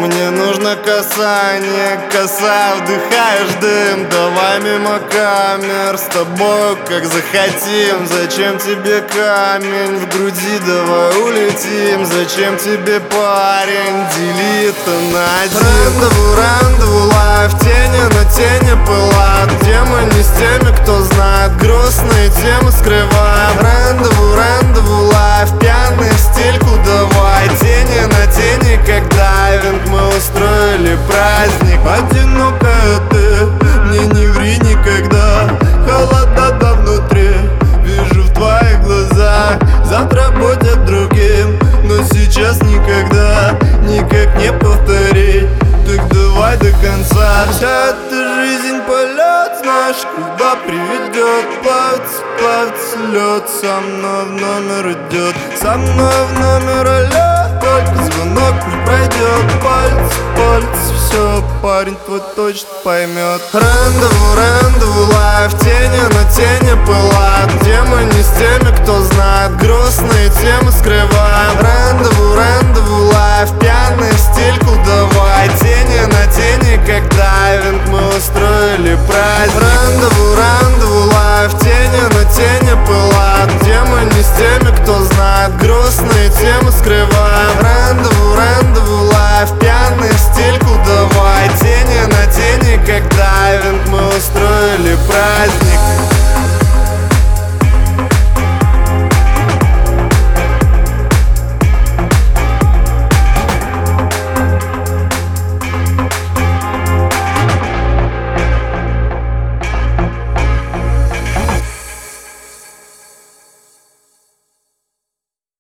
Мне нужно касание, коса, вдыхаешь дым. Давай мимо камер, с тобой как захотим. Зачем тебе камень в груди, давай улетим. Зачем тебе парень, дели это на один. Рандеву, лайф, тени на тени пылают. Где мы не с теми, кто знает, грустные темы скрываем. Рандеву, лайф, пьяный в стельку давай. Тени на тени, как дайвинг, мы устроили праздник. Одинокая ты, мне не ври никогда. Холода внутри, вижу в твоих глазах. Завтра будет другим, но сейчас никогда, никак не повторить. Так давай до конца. Вся эта жизнь полет, знаешь, куда приведет. Плавится лед, со мной в номер идет. Со мной в номер лед, только звонок не пройдет. Пальцы, все, парень твой точно поймет. Рандеву, лайф, тени на тени пылают. Где мы не с теми, кто знает, грустные темы скрываем. Рандеву, лайф, пьяный в стельку давай. Тени на тени, как дайвинг, мы устроили праздник. Рандеву, лайф.